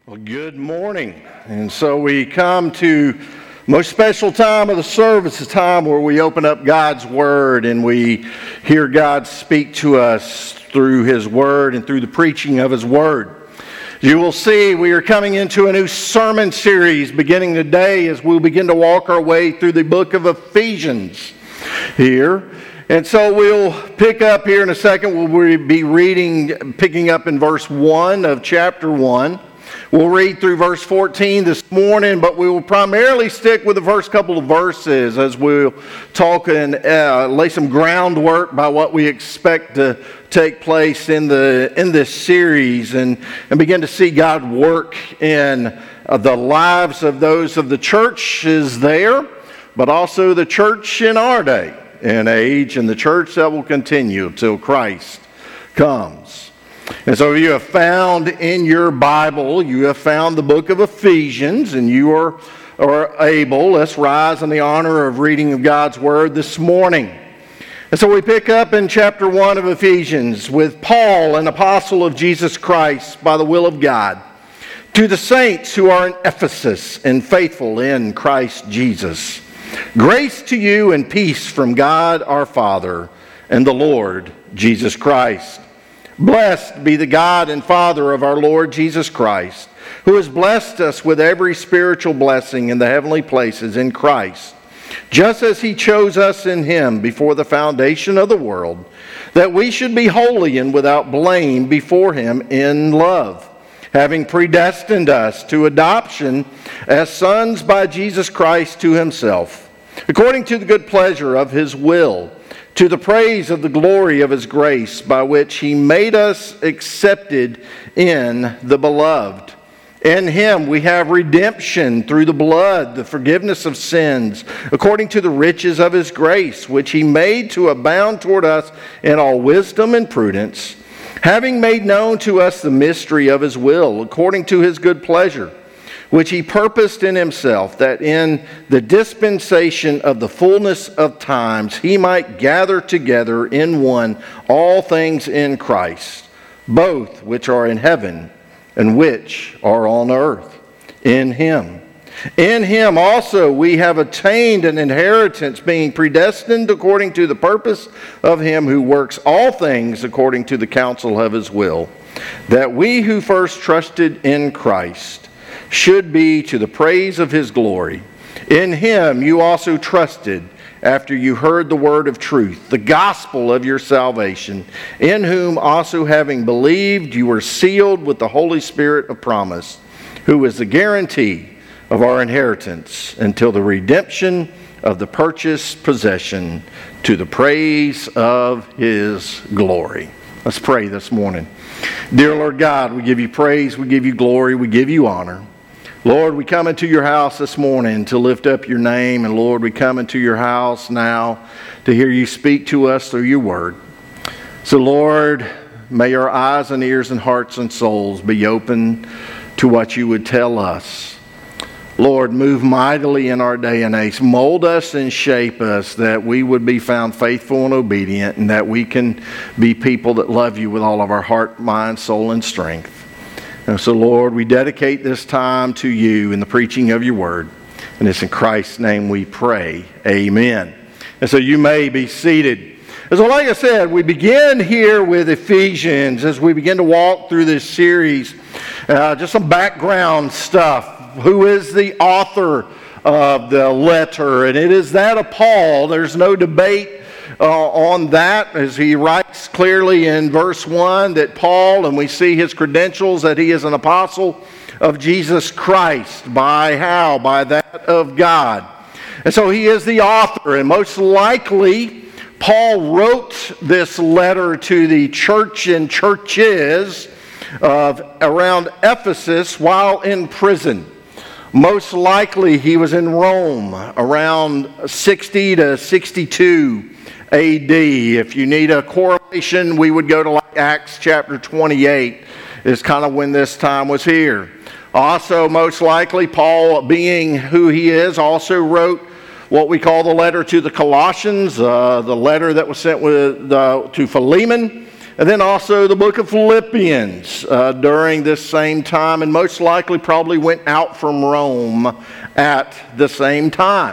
Well, good morning. And so we come to the most special time of the service, a time where we open up God's Word and we hear God speak to us through His Word and through the preaching of His Word. You will see we are coming into a new sermon series beginning today as we'll begin to walk our way through the book of Ephesians here. And so we'll pick up here in a second. We'll be picking up in verse 1 of chapter 1. We'll read through verse 14 this morning, but we will primarily stick with the first couple of verses as we'll talk and lay some groundwork by what we expect to take place in this series and begin to see God work in the lives of those of the churches there, but also the church in our day and age, and the church that will continue until Christ comes. And so you have found in your Bible, you have found the book of Ephesians, and you are able, let's rise in the honor of reading of God's Word this morning. And so we pick up in chapter 1 of Ephesians with Paul, an apostle of Jesus Christ by the will of God, to the saints who are in Ephesus and faithful in Christ Jesus. Grace to you and peace from God our Father and the Lord Jesus Christ. Blessed be the God and Father of our Lord Jesus Christ, who has blessed us with every spiritual blessing in the heavenly places in Christ, just as He chose us in Him before the foundation of the world, that we should be holy and without blame before Him in love, having predestined us to adoption as sons by Jesus Christ to Himself, according to the good pleasure of His will, to the praise of the glory of His grace, by which He made us accepted in the Beloved. In Him we have redemption through the blood, the forgiveness of sins, according to the riches of His grace, which He made to abound toward us in all wisdom and prudence, having made known to us the mystery of His will, according to His good pleasure, which He purposed in Himself, that in the dispensation of the fullness of times He might gather together in one all things in Christ, both which are in heaven and which are on earth, in Him. In Him also we have attained an inheritance, being predestined according to the purpose of Him who works all things according to the counsel of His will, that we who first trusted in Christ should be to the praise of His glory. In Him you also trusted after you heard the word of truth, the gospel of your salvation, in whom also having believed you were sealed with the Holy Spirit of promise, who is the guarantee of our inheritance until the redemption of the purchased possession, to the praise of His glory. Let's pray this morning. Dear Lord God, we give you praise, we give you glory, we give you honor. Lord, we come into your house this morning to lift up your name. And Lord, we come into your house now to hear you speak to us through your word. So Lord, may our eyes and ears and hearts and souls be open to what you would tell us. Lord, move mightily in our day and age. Mold us and shape us that we would be found faithful and obedient, and that we can be people that love you with all of our heart, mind, soul, and strength. And so, Lord, we dedicate this time to you in the preaching of your word. And it's in Christ's name we pray. Amen. And so you may be seated. And so like I said, we begin here with Ephesians as we begin to walk through this series. Just some background stuff. Who is the author of the letter? And it is that of Paul. There's no debate on that, as he writes clearly in verse 1 that Paul, and we see his credentials that he is an apostle of Jesus Christ. By how? By that of God. And so he is the author, and most likely Paul wrote this letter to the church and churches of around Ephesus while in prison. Most likely he was in Rome around 60 to 62 AD. If you need a correlation, we would go to like Acts chapter 28 is kind of when this time was here. Also, most likely, Paul, being who he is, also wrote what we call the letter to the Colossians, the letter that was sent to Philemon, and then also the book of Philippians during this same time, and most likely probably went out from Rome at the same time.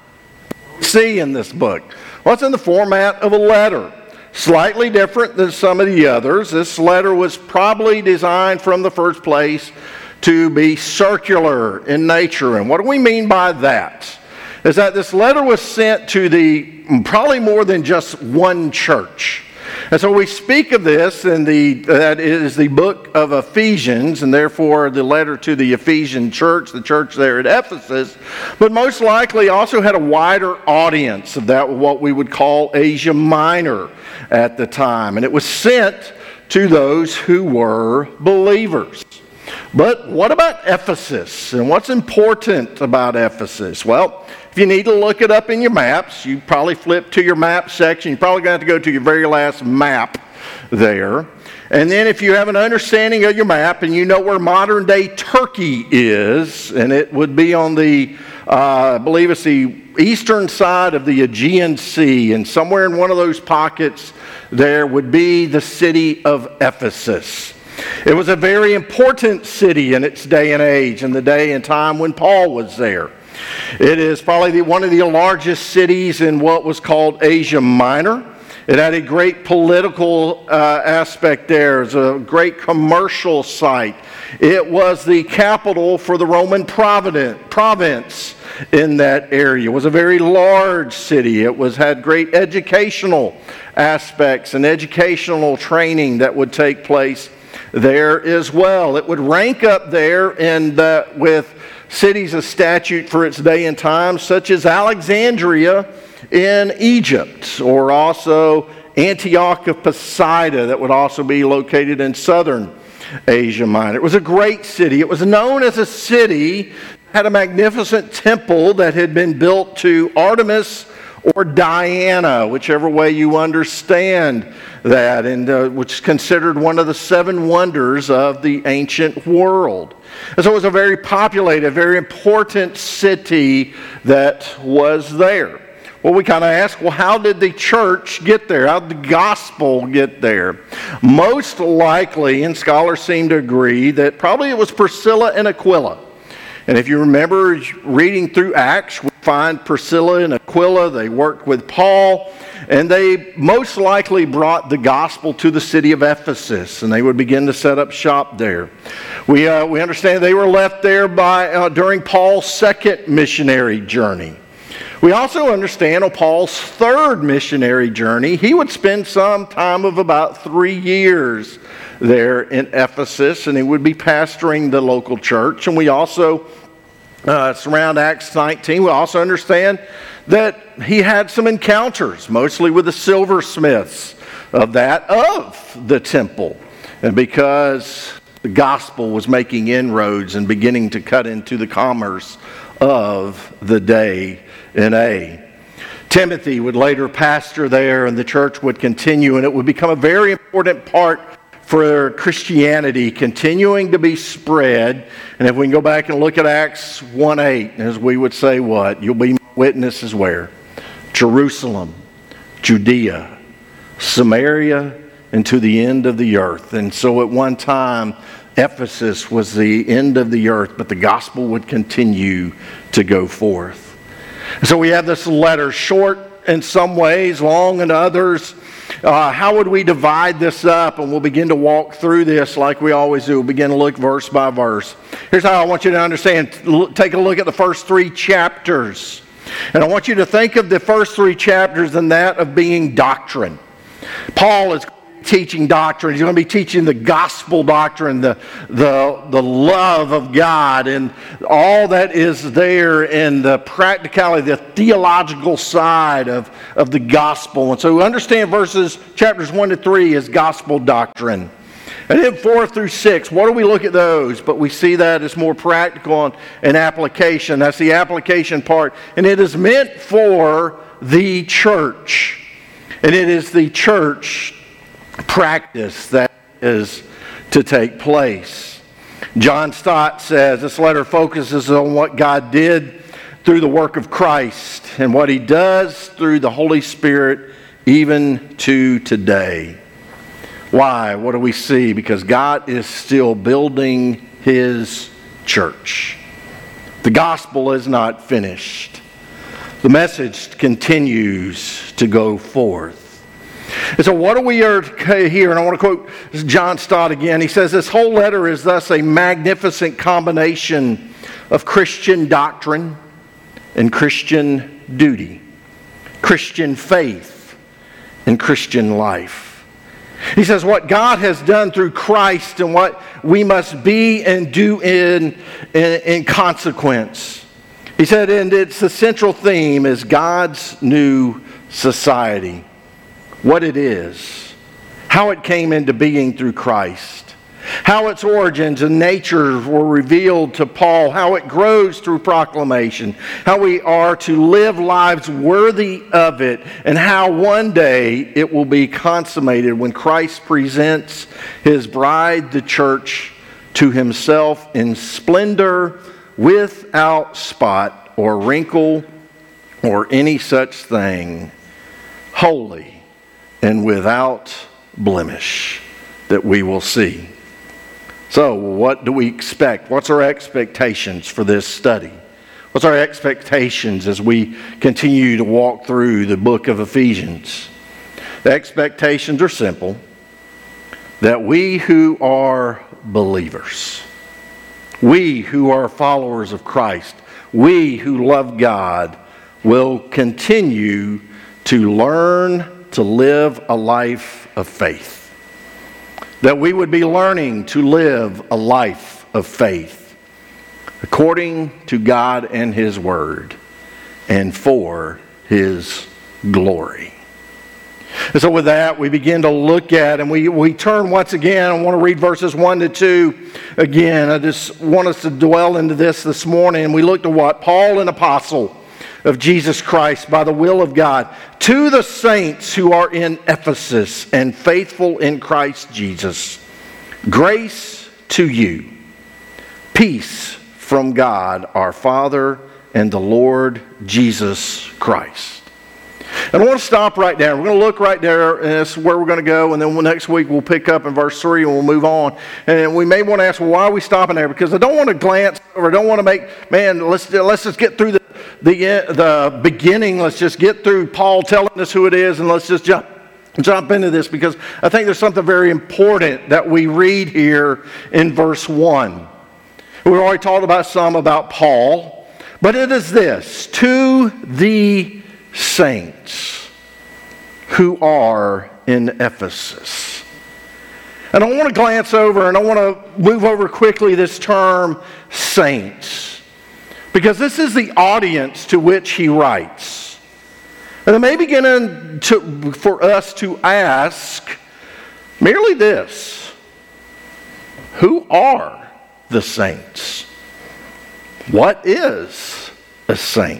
See in this book? Well, it's in the format of a letter. Slightly different than some of the others. This letter was probably designed from the first place to be circular in nature. And what do we mean by that? Is that this letter was sent to probably more than just one church. And so we speak of this in that is the book of Ephesians, and therefore the letter to the Ephesian church, the church there at Ephesus, but most likely also had a wider audience of that, what we would call Asia Minor at the time. And it was sent to those who were believers. But what about Ephesus? And what's important about Ephesus? Well, if you need to look it up in your maps, you probably flip to your map section. You're probably going to have to go to your very last map there. And then if you have an understanding of your map and you know where modern day Turkey is, and it would be on the, I believe it's the eastern side of the Aegean Sea, and somewhere in one of those pockets there would be the city of Ephesus. It was a very important city in its day and age, in the day and time when Paul was there. It is probably one of the largest cities in what was called Asia Minor. It had a great political aspect there. It was a great commercial site. It was the capital for the Roman province in that area. It was a very large city. It had great educational aspects and educational training that would take place there as well. It would rank up there with cities of statute for its day and time, such as Alexandria in Egypt, or also Antioch of Pisidia, that would also be located in southern Asia Minor. It was a great city. It was known as a city that had a magnificent temple that had been built to Artemis or Diana, whichever way you understand that, and which is considered one of the seven wonders of the ancient world. And so it was a very populated, very important city that was there. Well, we kind of ask, well, how did the church get there? How did the gospel get there? Most likely, and scholars seem to agree, that probably it was Priscilla and Aquila. And if you remember reading through Acts, we find Priscilla and Aquila. They worked with Paul, and they most likely brought the gospel to the city of Ephesus, and they would begin to set up shop there. We understand they were left there during Paul's second missionary journey. We also understand on Paul's third missionary journey, he would spend some time of about 3 years there in Ephesus, and he would be pastoring the local church. And we also, around Acts 19, we also understand that he had some encounters, mostly with the silversmiths of the temple. And because the gospel was making inroads and beginning to cut into the commerce of the day and age. Timothy would later pastor there, and the church would continue, and it would become a very important part for Christianity continuing to be spread. And if we can go back and look at Acts 1:8, as we would say what? You'll be witnesses where? Jerusalem, Judea, Samaria, and to the end of the earth. And so at one time, Ephesus was the end of the earth, but the gospel would continue to go forth. So we have this letter, short in some ways, long in others. How would we divide this up? And we'll begin to walk through this like we always do. We'll begin to look verse by verse. Here's how I want you to understand. Take a look at the first 3 chapters. And I want you to think of the first 3 chapters in that of being doctrine. Paul is teaching doctrine. He's going to be teaching the gospel doctrine, the love of God, and all that is there in the practicality, the theological side of the gospel. And so we understand chapters 1 to 3 is gospel doctrine. And then 4 through 6, what do we look at those? But we see that as more practical and application. That's the application part. And it is meant for the church. And it is the church practice that is to take place. John Stott says this letter focuses on what God did through the work of Christ and what he does through the Holy Spirit even to today. Why? What do we see? Because God is still building His church. The gospel is not finished. The message continues to go forth. And so what do we are here? And I want to quote John Stott again. He says, this whole letter is thus a magnificent combination of Christian doctrine and Christian duty, Christian faith and Christian life. He says what God has done through Christ and what we must be and do in consequence. He said, and its essential theme is God's new society. What it is, how it came into being through Christ, how its origins and nature were revealed to Paul, how it grows through proclamation, how we are to live lives worthy of it, and how one day it will be consummated when Christ presents His bride, the church, to Himself in splendor, without spot or wrinkle or any such thing, holy and without blemish, that we will see. So, what do we expect? What's our expectations for this study? What's our expectations as we continue to walk through the book of Ephesians? The expectations are simple. That we who are believers, we who are followers of Christ, we who love God, will continue to learn to live a life of faith. That we would be learning to live a life of faith according to God and His Word and for His glory. And so with that, we begin to look at, and we turn once again. I want to read verses 1 to 2 again. I just want us to dwell into this morning. And we looked at what? Paul, an apostle of Jesus Christ by the will of God, to the saints who are in Ephesus and faithful in Christ Jesus. Grace to you. Peace from God our Father and the Lord Jesus Christ. And I want to stop right there. We're going to look right there, and that's where we're going to go. And then next week we'll pick up in verse 3 and we'll move on. And we may want to ask, well, why are we stopping there? Because I don't want to glance over. I don't want to make, let's just get through the beginning. Let's just get through Paul telling us who it is, and let's just jump into this, because I think there's something very important that we read here in verse 1. We've already talked about some about Paul, but it is this: to the saints who are in Ephesus. And I want to glance over, and I want to move over quickly this term saints, because this is the audience to which he writes. And it may begin for us to ask merely this: who are the saints? What is a saint?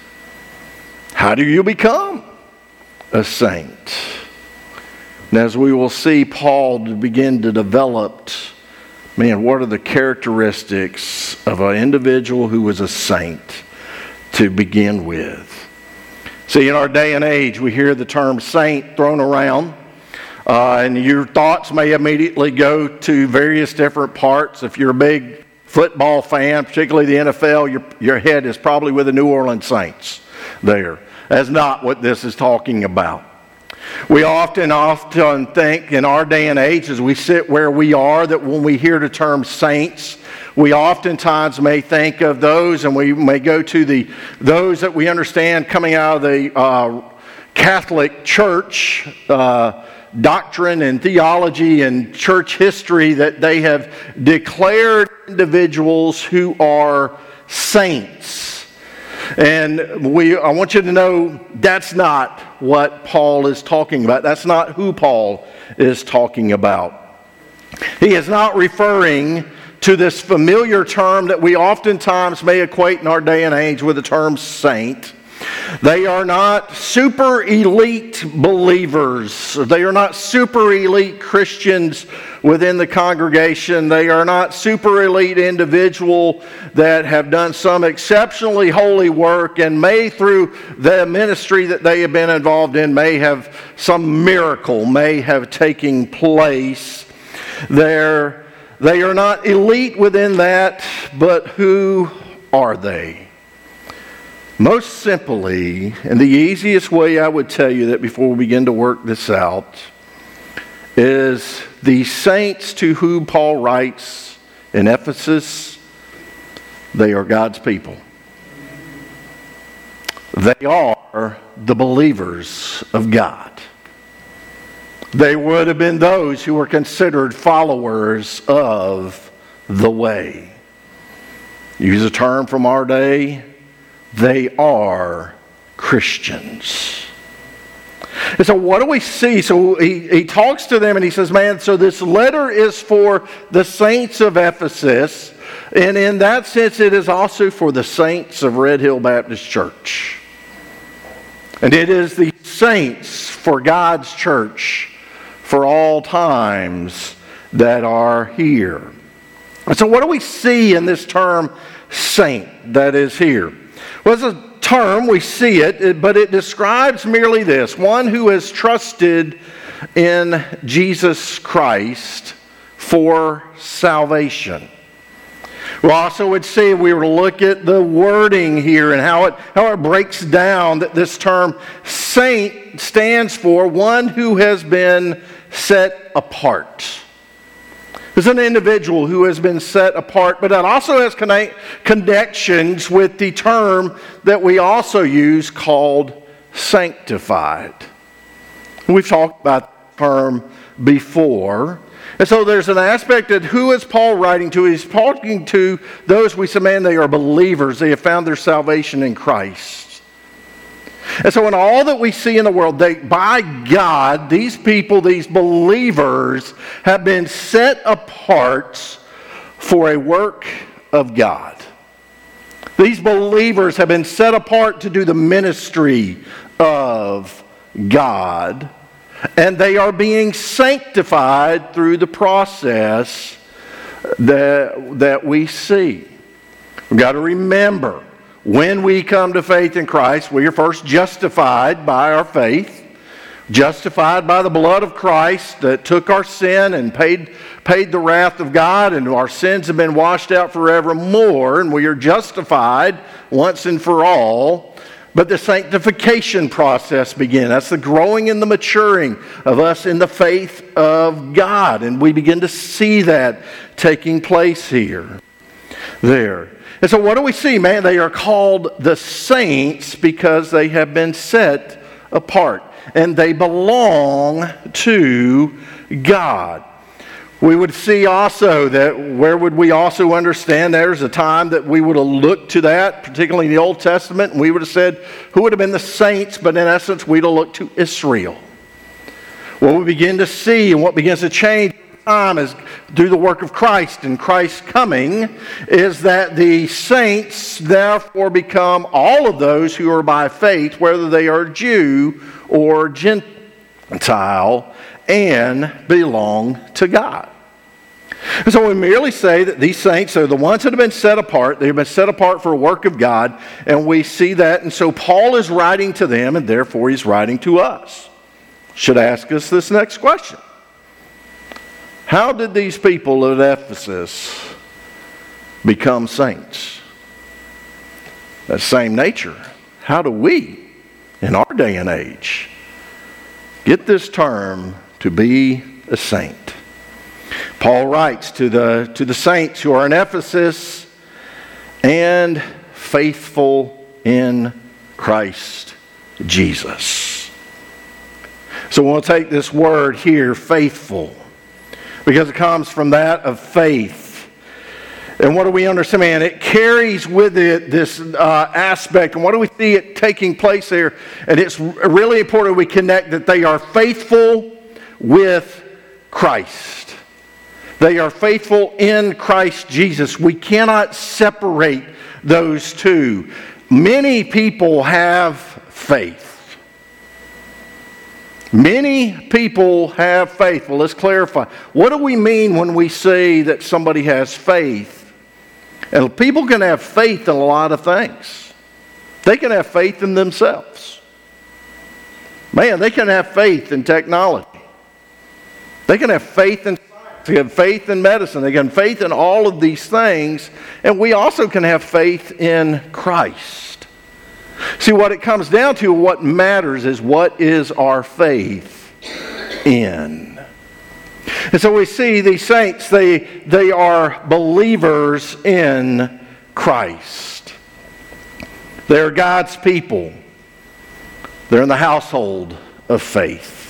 How do you become a saint? And as we will see, Paul begin to develop, what are the characteristics of an individual who was a saint to begin with? See, in our day and age, we hear the term saint thrown around, and your thoughts may immediately go to various different parts. If you're a big football fan, particularly the NFL, your head is probably with the New Orleans Saints there. That's not what this is talking about. We often think in our day and age, as we sit where we are, that when we hear the term saints, we oftentimes may think of those, and we may go to those that we understand coming out of the Catholic Church doctrine and theology and church history, that they have declared individuals who are saints. And I want you to know that's not what Paul is talking about. That's not who Paul is talking about. He is not referring to this familiar term that we oftentimes may equate in our day and age with the term saint. They are not super elite believers. They are not super elite Christians within the congregation. They are not super elite individuals that have done some exceptionally holy work and may, through the ministry that they have been involved in, may have some miracle may have taken place. They are not elite within that, but who are they? Most simply, and the easiest way I would tell you that before we begin to work this out, is the saints to whom Paul writes in Ephesus, they are God's people. They are the believers of God. They would have been those who were considered followers of the way. Use a term from our day, they are Christians. And so what do we see? So he talks to them and he says, man, so this letter is for the saints of Ephesus. And in that sense, it is also for the saints of Red Hill Baptist Church. And it is the saints for God's church for all times that are here. And so what do we see in this term saint that is here? Well, it's a term, we see it, but it describes merely this: one who has trusted in Jesus Christ for salvation. We also would see, if we were to look at the wording here and how it breaks down, that this term saint stands for one who has been set apart. There's an individual who has been set apart, but that also has connections with the term that we also use called sanctified. We've talked about the term before. And so there's an aspect that who is Paul writing to? He's talking to those we say, man, they are believers. They have found their salvation in Christ. And so in all that we see in the world, by God, these people, these believers, have been set apart for a work of God. These believers have been set apart to do the ministry of God. And they are being sanctified through the process that we see. We've got to remember, when we come to faith in Christ, we are first justified by our faith, justified by the blood of Christ that took our sin and paid the wrath of God, and our sins have been washed out forevermore, and we are justified once and for all. But the sanctification process begins. That's the growing and the maturing of us in the faith of God, and we begin to see that taking place here. There. And so what do we see? Man, they are called the saints because they have been set apart. And they belong to God. We would see also that where would we also understand there's a time that we would have looked to that, particularly in the Old Testament, and we would have said, who would have been the saints? But in essence, we'd have looked to Israel. What we begin to see and what begins to change time is through the work of Christ and Christ's coming, is that the saints therefore become all of those who are by faith, whether they are Jew or Gentile, and belong to God. And so we merely say that these saints are the ones that have been set apart. They've been set apart for a work of God, and we see that. And so Paul is writing to them, and therefore he's writing to us. Should ask us this next question. How did these people at Ephesus become saints? That same nature. How do we, in our day and age, get this term to be a saint? Paul writes to the saints who are in Ephesus and faithful in Christ Jesus. So we'll take this word here, faithful, because it comes from that of faith. And what do we understand? Man, it carries with it this aspect. And what do we see it taking place there? And it's really important we connect that they are faithful with Christ. They are faithful in Christ Jesus. We cannot separate those two. many people have faith. Many people have faith. Well, let's clarify. What do we mean when we say that somebody has faith? And people can have faith in a lot of things. They can have faith in themselves. Man, they can have faith in technology. They can have faith in science. They can have faith in medicine. They can have faith in all of these things. And we also can have faith in Christ. See, what it comes down to, what matters is what is our faith in. And so we see these saints, they are believers in Christ. They are God's people. They're in the household of faith.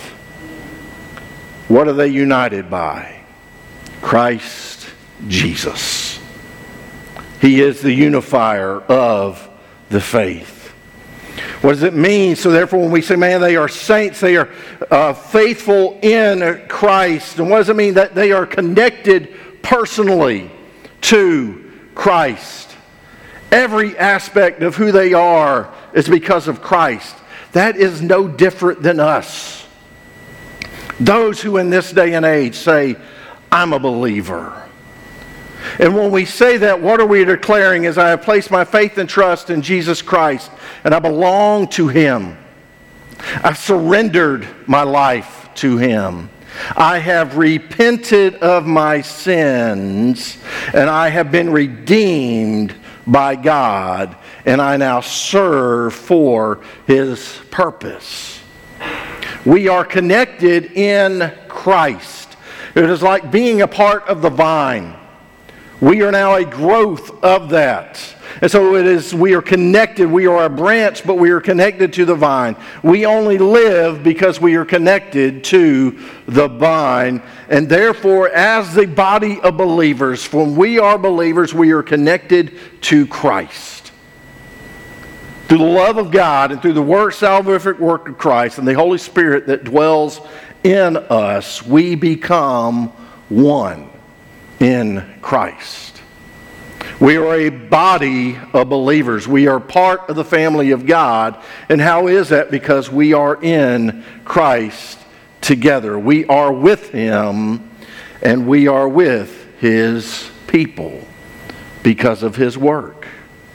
What are they united by? Christ Jesus. He is the unifier of the faith. What does it mean? So therefore, when we say, man, they are saints, they are faithful in Christ. And what does it mean? That they are connected personally to Christ. Every aspect of who they are is because of Christ. That is no different than us. Those who in this day and age say, I'm a believer. And when we say that, what are we declaring? Is I have placed my faith and trust in Jesus Christ, and I belong to Him. I've surrendered my life to Him. I have repented of my sins, and I have been redeemed by God, and I now serve for His purpose. We are connected in Christ. It is like being a part of the vine. We are now a growth of that. And so it is, we are connected. We are a branch, but we are connected to the vine. We only live because we are connected to the vine. And therefore, as the body of believers, when we are believers, we are connected to Christ. Through the love of God and through the salvific work of Christ and the Holy Spirit that dwells in us, we become one in Christ. We are a body of believers. We are part of the family of God. And how is that? Because we are in Christ together. We are with Him and we are with His people because of His work.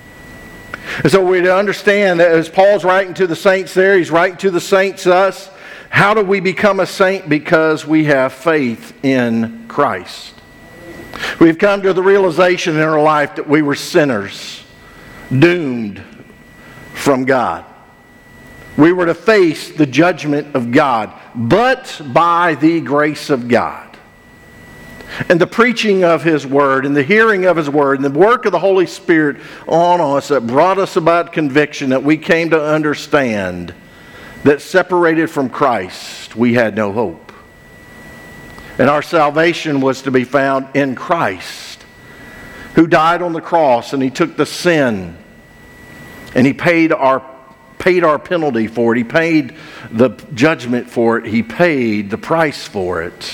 And so we understand that as Paul's writing to the saints there, he's writing to the saints us. How do we become a saint? Because we have faith in Christ. We've come to the realization in our life that we were sinners, doomed from God. We were to face the judgment of God, but by the grace of God. And the preaching of His Word, and the hearing of His Word, and the work of the Holy Spirit on us that brought us about conviction, that we came to understand that separated from Christ, we had no hope. And our salvation was to be found in Christ, who died on the cross, and He took the sin, and He paid our penalty for it. He paid the judgment for it. He paid the price for it.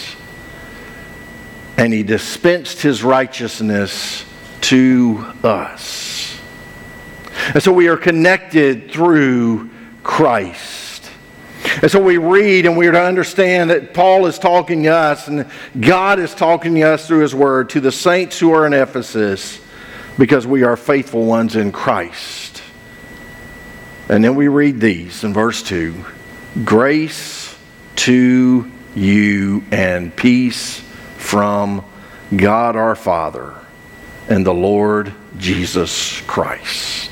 And He dispensed His righteousness to us. And so we are connected through Christ. And so we read and we are to understand that Paul is talking to us and God is talking to us through His Word to the saints who are in Ephesus because we are faithful ones in Christ. And then we read these in verse 2. Grace to you and peace from God our Father and the Lord Jesus Christ.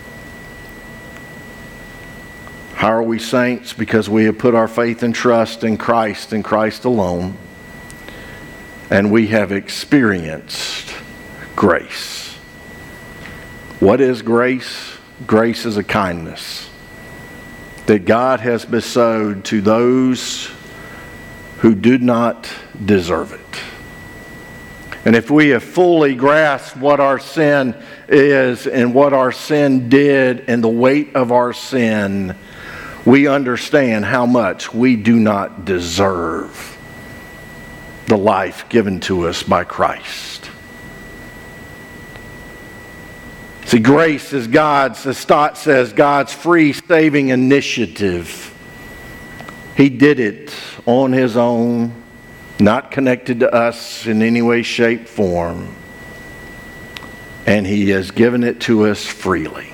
How are we saints? Because we have put our faith and trust in Christ and Christ alone. And we have experienced grace. What is grace? Grace is a kindness that God has bestowed to those who did not deserve it. And if we have fully grasped what our sin is and what our sin did and the weight of our sin, we understand how much we do not deserve the life given to us by Christ. See, grace is God's, as Stott says, God's free saving initiative. He did it on His own, not connected to us in any way, shape, form. And He has given it to us freely.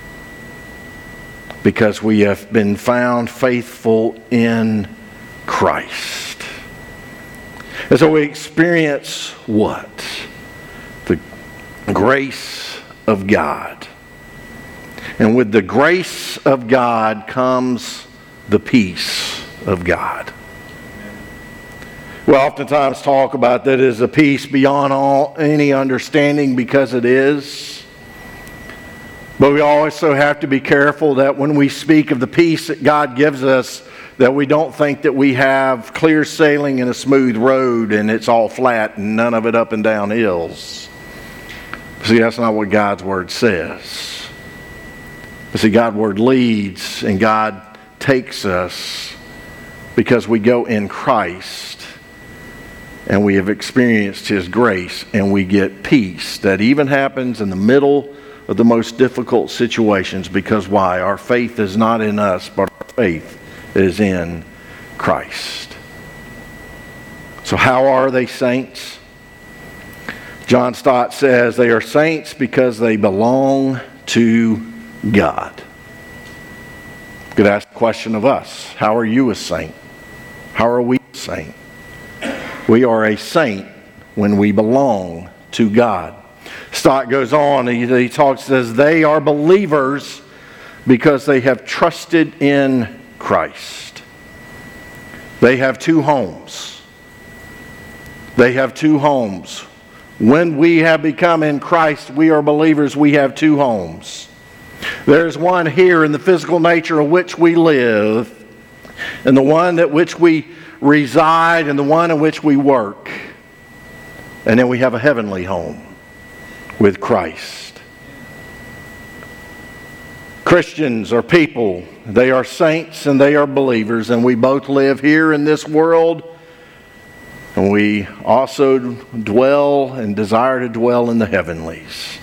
Because we have been found faithful in Christ. And so we experience what? The grace of God. And with the grace of God comes the peace of God. We oftentimes talk about that as a peace beyond any understanding, because it is. But we also have to be careful that when we speak of the peace that God gives us, that we don't think that we have clear sailing in a smooth road and it's all flat and none of it up and down hills. See, that's not what God's Word says. But see, God's Word leads and God takes us because we go in Christ and we have experienced His grace and we get peace that even happens in the middle of the most difficult situations. Because why? Our faith is not in us, but our faith is in Christ. So how are they saints? John Stott says they are saints because they belong to God. You could ask the question of us. How are you a saint? How are we a saint? We are a saint when we belong to God. Stott goes on, he says they are believers because they have trusted in Christ. They have two homes. They have two homes. When we have become in Christ, we are believers, we have two homes. There's one here in the physical nature of which we live, and the one at which we reside, and the one in which we work. And then we have a heavenly home with Christ. Christians are people. They are saints and they are believers, and we both live here in this world, and we also dwell and desire to dwell in the heavenlies.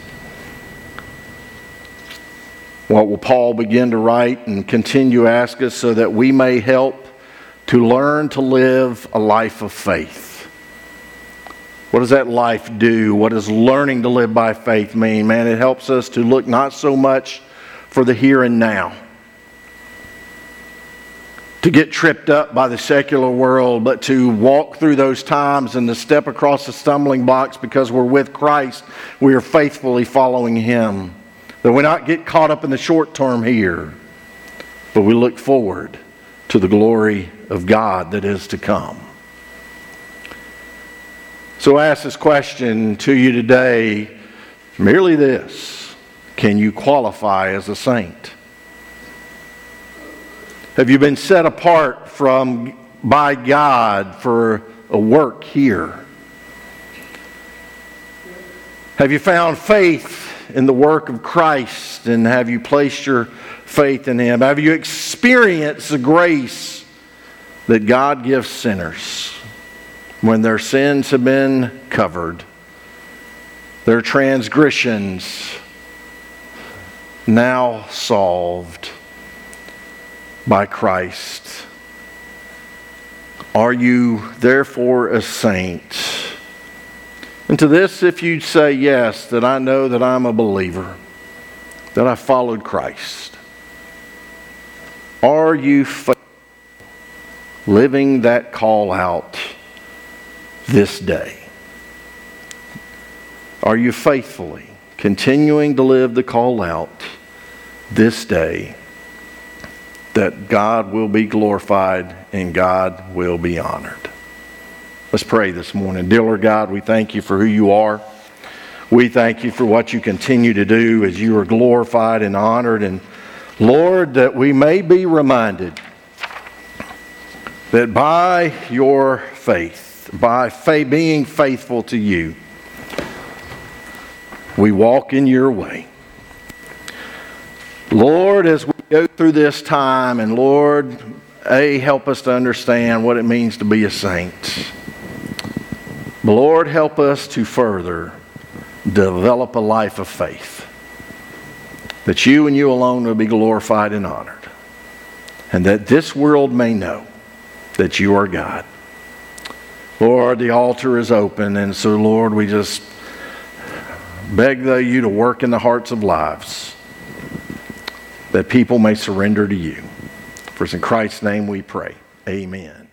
What will Paul begin to write and continue to ask us so that we may help to learn to live a life of faith? What does that life do? What does learning to live by faith mean? Man, it helps us to look not so much for the here and now, to get tripped up by the secular world, but to walk through those times and to step across the stumbling blocks because we're with Christ. We are faithfully following Him. That we not get caught up in the short term here, but we look forward to the glory of God that is to come. So I ask this question to you today, merely this: can you qualify as a saint? Have you been set apart by God for a work here? Have you found faith in the work of Christ, and have you placed your faith in Him? Have you experienced the grace that God gives sinners when their sins have been covered, their transgressions now solved by Christ? Are you therefore a saint? And to this, if you say yes, that I know that I'm a believer, that I followed Christ, are you living that call out this day? Are you faithfully continuing to live the call out this day, that God will be glorified and God will be honored? Let's pray this morning. Dear Lord God, we thank You for who You are. We thank You for what You continue to do as You are glorified and honored. And Lord, that we may be reminded that by Your faith, by being faithful to You, we walk in Your way. Lord, as we go through this time, and Lord, help us to understand what it means to be a saint. Lord, help us to further develop a life of faith. that you and you alone will be glorified and honored, and that this world may know that you are God. Lord, the altar is open, and so, Lord, we just beg you to work in the hearts of lives, that people may surrender to you. For it's in Christ's name we pray. Amen.